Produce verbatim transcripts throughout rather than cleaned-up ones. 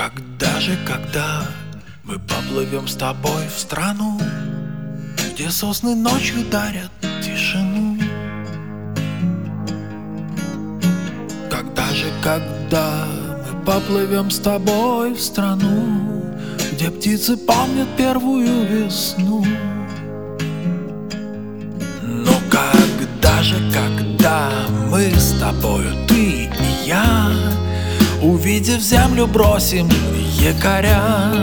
Когда же, когда мы поплывем с тобой в страну, где сосны ночью дарят тишину? Когда же, когда мы поплывем с тобой в страну, где птицы помнят первую весну? Ну когда же, когда мы с тобою, ты и я, увидев землю, бросим якоря,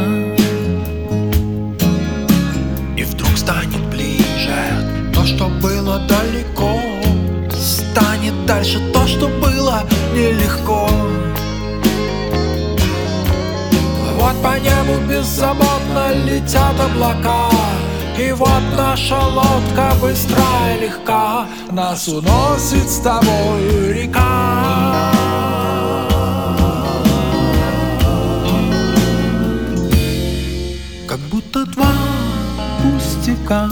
и вдруг станет ближе то, что было далеко, станет дальше то, что было нелегко. Вот по небу беззаботно летят облака, и вот наша лодка быстра и легка, нас уносит с тобой река. Как будто два пустяка.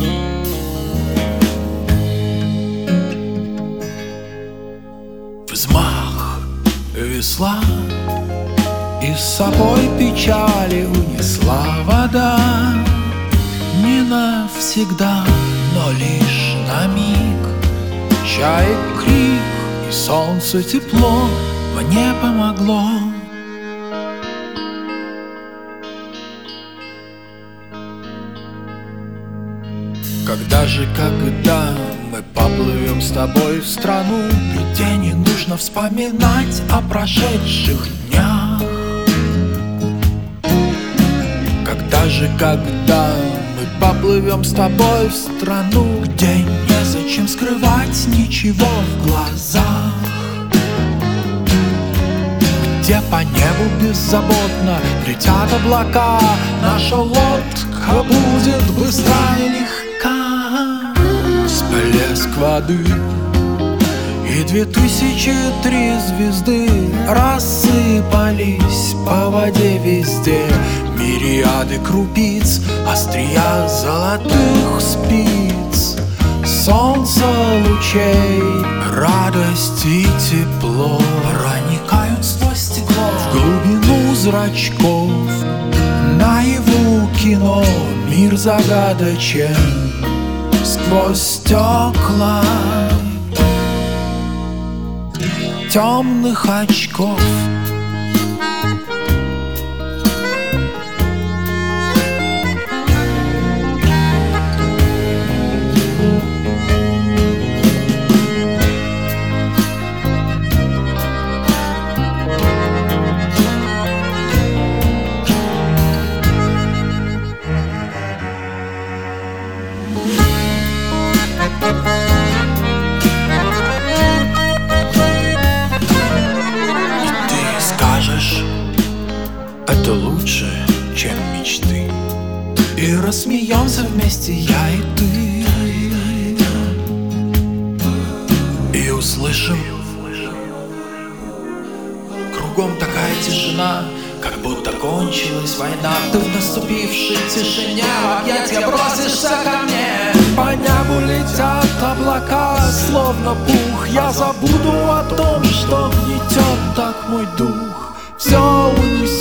Взмах весла, и с собой печали унесла вода. Не навсегда, но лишь на миг. Чаек крик и солнце тепло мне помогло. Когда же, когда мы поплывем с тобой в страну, где не нужно вспоминать о прошедших днях? Когда же, когда мы поплывем с тобой в страну, где незачем скрывать ничего в глазах, где по небу беззаботно летят облака, наша лодка будет быстра и легка. Всплеск воды и две тысячи три звезды рассыпались по воде везде. Мириады крупиц, острия золотых спиц, солнце лучей, радость и тепло проникают сквозь стекло в глубину зрачков. Наяву кино, мир загадочен сквозь стекла темных очков. Это лучше, чем мечты. И рассмеемся вместе я и ты, и услышим кругом такая тишина, как будто кончилась война. Ты в наступившей тишине в объятья бросишься ко мне. По небу летят облака, словно пух. Я забуду о том, что гнетет так мой дух. Все унесет